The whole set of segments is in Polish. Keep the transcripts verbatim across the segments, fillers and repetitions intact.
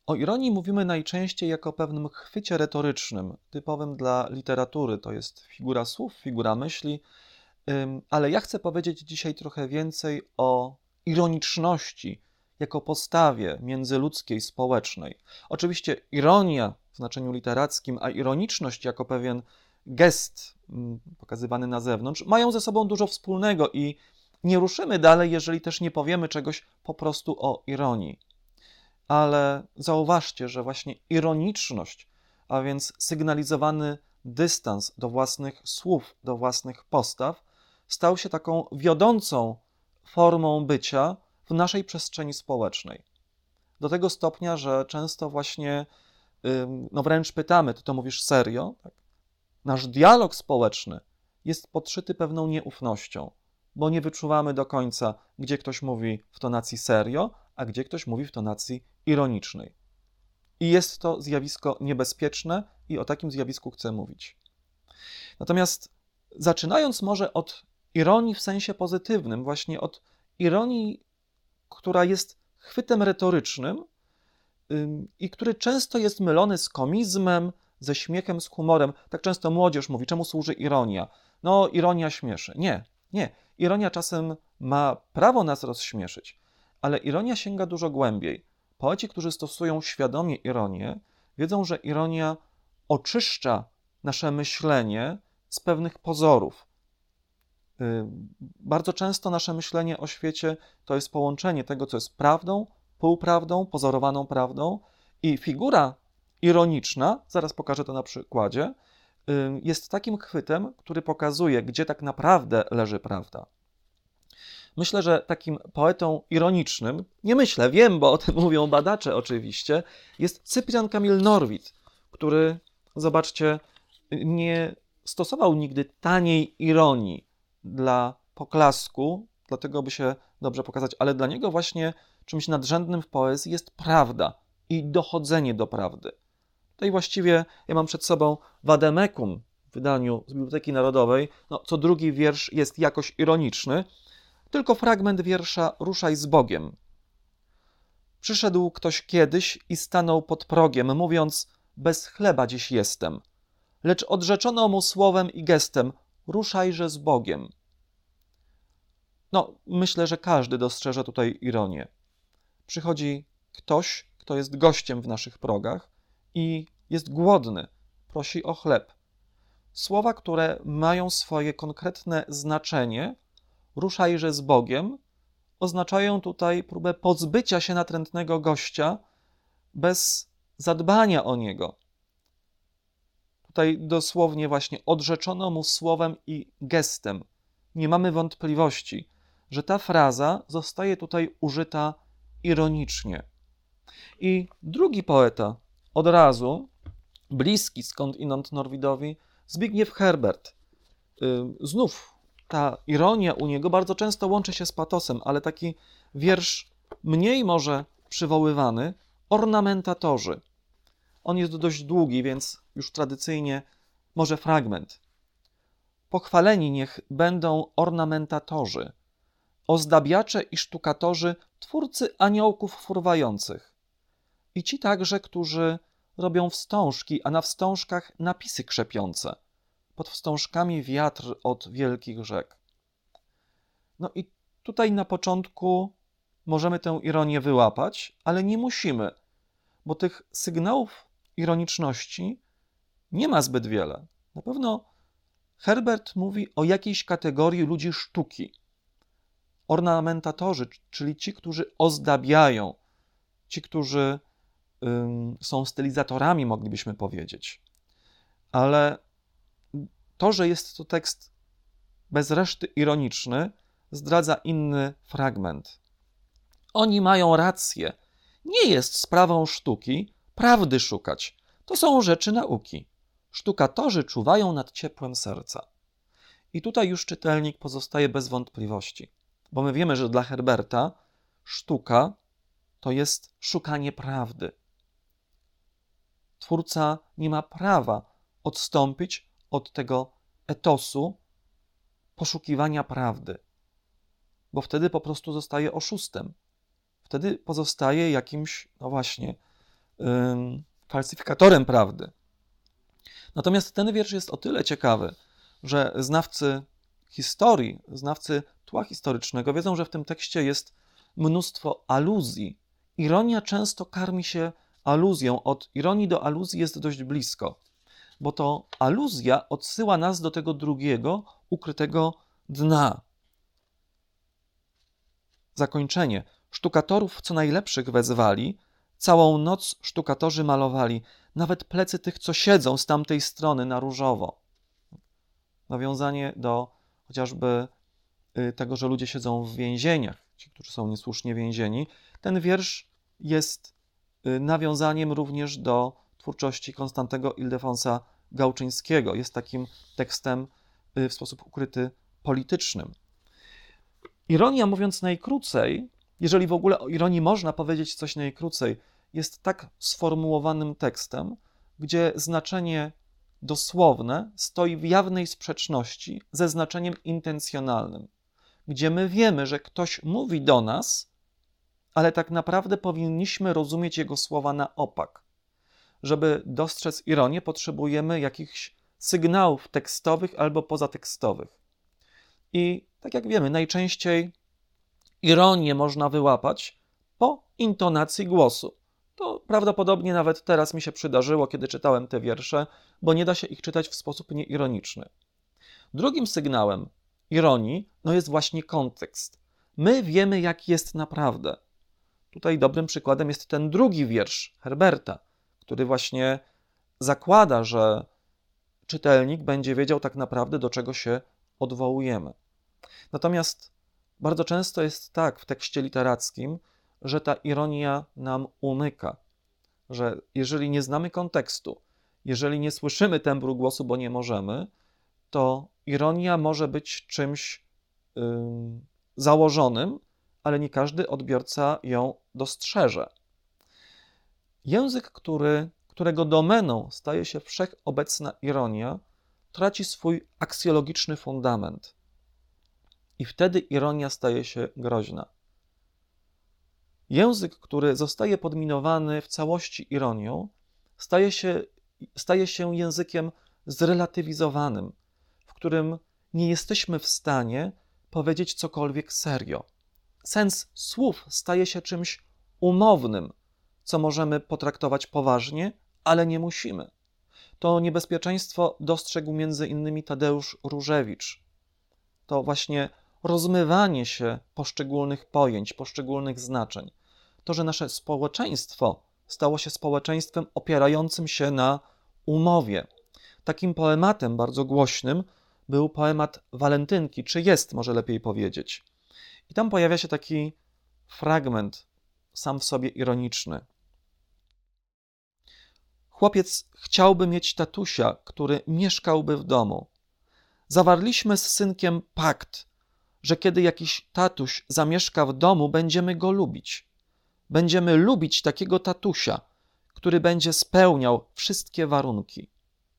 O ironii mówimy najczęściej jako o pewnym chwycie retorycznym, typowym dla literatury. To jest figura słów, figura myśli, ale ja chcę powiedzieć dzisiaj trochę więcej o ironiczności jako postawie międzyludzkiej, społecznej. Oczywiście ironia w znaczeniu literackim, a ironiczność jako pewien gest pokazywany na zewnątrz mają ze sobą dużo wspólnego i nie ruszymy dalej, jeżeli też nie powiemy czegoś po prostu o ironii. Ale zauważcie, że właśnie ironiczność, a więc sygnalizowany dystans do własnych słów, do własnych postaw, stał się taką wiodącą formą bycia w naszej przestrzeni społecznej. Do tego stopnia, że często właśnie, no wręcz pytamy, ty to mówisz serio? Tak? Nasz dialog społeczny jest podszyty pewną nieufnością, bo nie wyczuwamy do końca, gdzie ktoś mówi w tonacji serio, a gdzie ktoś mówi w tonacji ironicznej. I jest to zjawisko niebezpieczne i o takim zjawisku chcę mówić. Natomiast zaczynając może od ironii w sensie pozytywnym, właśnie od ironii, która jest chwytem retorycznym yy, i który często jest mylony z komizmem, ze śmiechem, z humorem. Tak często młodzież mówi, czemu służy ironia? No, ironia śmieszy. Nie, nie. Ironia czasem ma prawo nas rozśmieszyć, ale ironia sięga dużo głębiej. Poeci, którzy stosują świadomie ironię, wiedzą, że ironia oczyszcza nasze myślenie z pewnych pozorów. Bardzo często nasze myślenie o świecie to jest połączenie tego, co jest prawdą, półprawdą, pozorowaną prawdą i figura ironiczna, zaraz pokażę to na przykładzie, jest takim chwytem, który pokazuje, gdzie tak naprawdę leży prawda. Myślę, że takim poetą ironicznym, nie myślę, wiem, bo o tym mówią badacze oczywiście, jest Cyprian Kamil Norwid, który, zobaczcie, nie stosował nigdy taniej ironii dla poklasku, dlatego by się dobrze pokazać, ale dla niego właśnie czymś nadrzędnym w poezji jest prawda i dochodzenie do prawdy. Tutaj właściwie ja mam przed sobą Vademekum w wydaniu z Biblioteki Narodowej. No, co drugi wiersz jest jakoś ironiczny, tylko fragment wiersza Ruszaj z Bogiem. Przyszedł ktoś kiedyś i stanął pod progiem, mówiąc, bez chleba dziś jestem. Lecz odrzeczono mu słowem i gestem, ruszajże z Bogiem. No, myślę, że każdy dostrzeże tutaj ironię. Przychodzi ktoś, kto jest gościem w naszych progach i jest głodny, prosi o chleb. Słowa, które mają swoje konkretne znaczenie, ruszajże z Bogiem, oznaczają tutaj próbę pozbycia się natrętnego gościa bez zadbania o niego. Tutaj dosłownie właśnie odrzeczono mu słowem i gestem. Nie mamy wątpliwości, że ta fraza zostaje tutaj użyta ironicznie. I drugi poeta, od razu, bliski skądinąd Norwidowi, Zbigniew Herbert. Znów ta ironia u niego bardzo często łączy się z patosem, ale taki wiersz mniej może przywoływany, Ornamentatorzy. On jest dość długi, więc już tradycyjnie może fragment. Pochwaleni niech będą ornamentatorzy, ozdabiacze i sztukatorzy, twórcy aniołków fruwających. I ci także, którzy robią wstążki, a na wstążkach napisy krzepiące. Pod wstążkami wiatr od wielkich rzek. No i tutaj na początku możemy tę ironię wyłapać, ale nie musimy, bo tych sygnałów ironiczności nie ma zbyt wiele. Na pewno Herbert mówi o jakiejś kategorii ludzi sztuki. Ornamentatorzy, czyli ci, którzy ozdabiają, ci, którzy ym, są stylizatorami, moglibyśmy powiedzieć. Ale to, że jest to tekst bez reszty ironiczny, zdradza inny fragment. Oni mają rację. Nie jest sprawą sztuki prawdy szukać. To są rzeczy nauki. Sztukatorzy czuwają nad ciepłem serca. I tutaj już czytelnik pozostaje bez wątpliwości, bo my wiemy, że dla Herberta sztuka to jest szukanie prawdy. Twórca nie ma prawa odstąpić od tego etosu poszukiwania prawdy, bo wtedy po prostu zostaje oszustem. Wtedy pozostaje jakimś, no właśnie, ym, falsyfikatorem prawdy. Natomiast ten wiersz jest o tyle ciekawy, że znawcy historii, znawcy tła historycznego wiedzą, że w tym tekście jest mnóstwo aluzji. Ironia często karmi się aluzją. Od ironii do aluzji jest dość blisko, bo to aluzja odsyła nas do tego drugiego, ukrytego dna. Zakończenie. Sztukatorów co najlepszych wezwali, całą noc sztukatorzy malowali, nawet plecy tych, co siedzą z tamtej strony na różowo. Nawiązanie do chociażby tego, że ludzie siedzą w więzieniach, ci, którzy są niesłusznie więzieni. Ten wiersz jest nawiązaniem również do twórczości Konstantego Ildefonsa Gałczyńskiego. Jest takim tekstem w sposób ukryty politycznym. Ironia, mówiąc najkrócej, jeżeli w ogóle o ironii można powiedzieć coś najkrócej, jest tak sformułowanym tekstem, gdzie znaczenie dosłowne stoi w jawnej sprzeczności ze znaczeniem intencjonalnym, gdzie my wiemy, że ktoś mówi do nas, ale tak naprawdę powinniśmy rozumieć jego słowa na opak. Żeby dostrzec ironię, potrzebujemy jakichś sygnałów tekstowych albo pozatekstowych. I tak jak wiemy, najczęściej ironię można wyłapać po intonacji głosu. To prawdopodobnie nawet teraz mi się przydarzyło, kiedy czytałem te wiersze, bo nie da się ich czytać w sposób nieironiczny. Drugim sygnałem ironii no jest właśnie kontekst. My wiemy, jak jest naprawdę. Tutaj dobrym przykładem jest ten drugi wiersz Herberta, który właśnie zakłada, że czytelnik będzie wiedział tak naprawdę, do czego się odwołujemy. Natomiast bardzo często jest tak w tekście literackim, że ta ironia nam umyka, że jeżeli nie znamy kontekstu, jeżeli nie słyszymy tembru głosu, bo nie możemy, to ironia może być czymś yy, założonym, ale nie każdy odbiorca ją dostrzeże. Język, który, którego domeną staje się wszechobecna ironia, traci swój aksjologiczny fundament. I wtedy ironia staje się groźna. Język, który zostaje podminowany w całości ironią, staje się, staje się językiem zrelatywizowanym, w którym nie jesteśmy w stanie powiedzieć cokolwiek serio. Sens słów staje się czymś umownym, co możemy potraktować poważnie, ale nie musimy. To niebezpieczeństwo dostrzegł między innymi Tadeusz Różewicz. To właśnie rozmywanie się poszczególnych pojęć, poszczególnych znaczeń. To, że nasze społeczeństwo stało się społeczeństwem opierającym się na umowie. Takim poematem bardzo głośnym był poemat Walentynki, czy jest, może lepiej powiedzieć. I tam pojawia się taki fragment, sam w sobie ironiczny. Chłopiec chciałby mieć tatusia, który mieszkałby w domu. Zawarliśmy z synkiem pakt, że kiedy jakiś tatuś zamieszka w domu, będziemy go lubić. Będziemy lubić takiego tatusia, który będzie spełniał wszystkie warunki.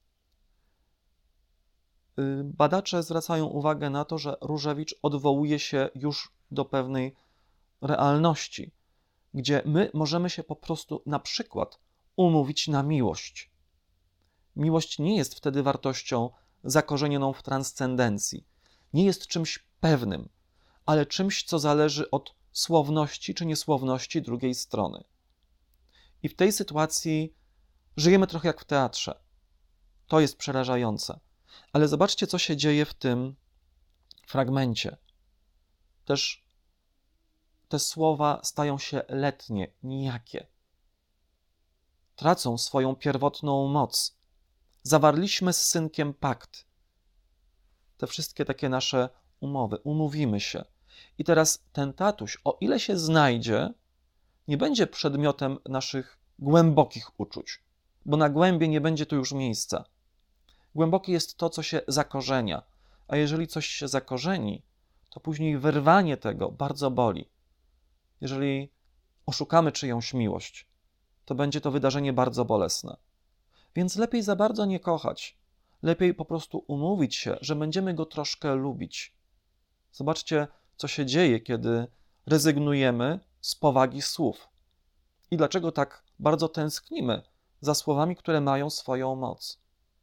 Badacze zwracają uwagę na to, że Różewicz odwołuje się już do pewnej realności, gdzie my możemy się po prostu na przykład umówić na miłość. Miłość nie jest wtedy wartością zakorzenioną w transcendencji. Nie jest czymś pewnym, ale czymś, co zależy od słowności czy niesłowności drugiej strony. I w tej sytuacji żyjemy trochę jak w teatrze. To jest przerażające. Ale zobaczcie, co się dzieje w tym fragmencie. Też te słowa stają się letnie, nijakie. Tracą swoją pierwotną moc. Zawarliśmy z synkiem pakt. Te wszystkie takie nasze umowy, umówimy się. I teraz ten tatuś, o ile się znajdzie, nie będzie przedmiotem naszych głębokich uczuć, bo na głębie nie będzie tu już miejsca. Głębokie jest to, co się zakorzenia, a jeżeli coś się zakorzeni, to później wyrwanie tego bardzo boli. Jeżeli oszukamy czyjąś miłość, to będzie to wydarzenie bardzo bolesne. Więc lepiej za bardzo nie kochać. Lepiej po prostu umówić się, że będziemy go troszkę lubić. Zobaczcie, co się dzieje, kiedy rezygnujemy z powagi słów. I dlaczego tak bardzo tęsknimy za słowami, które mają swoją moc.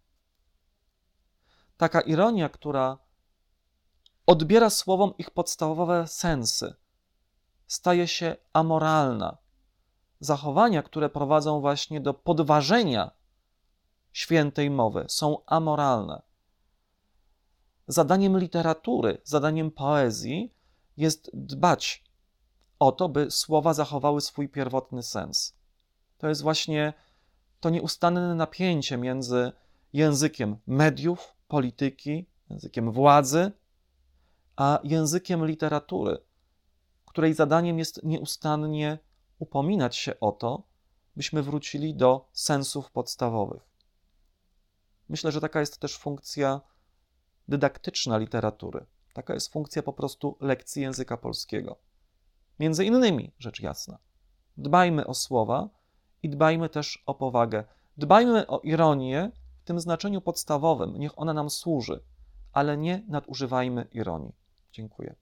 Taka ironia, która odbiera słowom ich podstawowe sensy, staje się amoralna. Zachowania, które prowadzą właśnie do podważenia świętej mowy, są amoralne. Zadaniem literatury, zadaniem poezji jest dbać o to, by słowa zachowały swój pierwotny sens. To jest właśnie to nieustanne napięcie między językiem mediów, polityki, językiem władzy, a językiem literatury, której zadaniem jest nieustannie upominać się o to, byśmy wrócili do sensów podstawowych. Myślę, że taka jest też funkcja dydaktyczna literatury. Taka jest funkcja po prostu lekcji języka polskiego. Między innymi, rzecz jasna, dbajmy o słowa i dbajmy też o powagę. Dbajmy o ironię w tym znaczeniu podstawowym. Niech ona nam służy, ale nie nadużywajmy ironii. Dziękuję.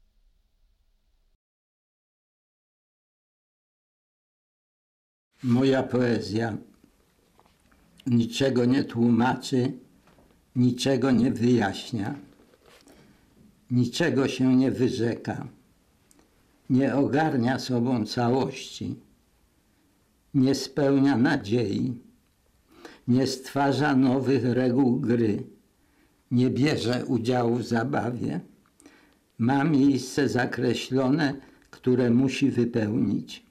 Moja poezja niczego nie tłumaczy, niczego nie wyjaśnia, niczego się nie wyrzeka, nie ogarnia sobą całości, nie spełnia nadziei, nie stwarza nowych reguł gry, nie bierze udziału w zabawie, ma miejsce zakreślone, które musi wypełnić.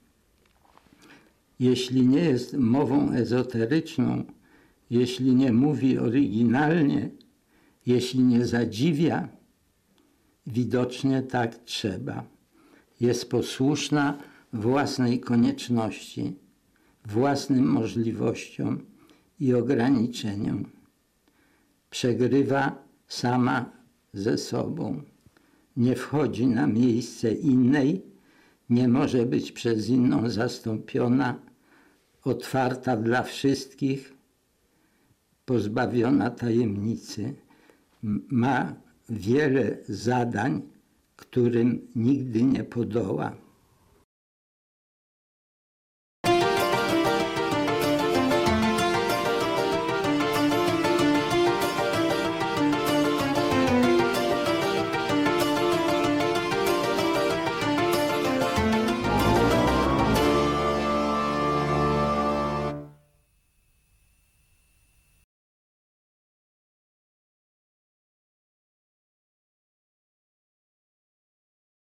Jeśli nie jest mową ezoteryczną, jeśli nie mówi oryginalnie, jeśli nie zadziwia, widocznie tak trzeba. Jest posłuszna własnej konieczności, własnym możliwościom i ograniczeniom. Przegrywa sama ze sobą. Nie wchodzi na miejsce innej, nie może być przez inną zastąpiona, otwarta dla wszystkich, pozbawiona tajemnicy. Ma wiele zadań, którym nigdy nie podoła.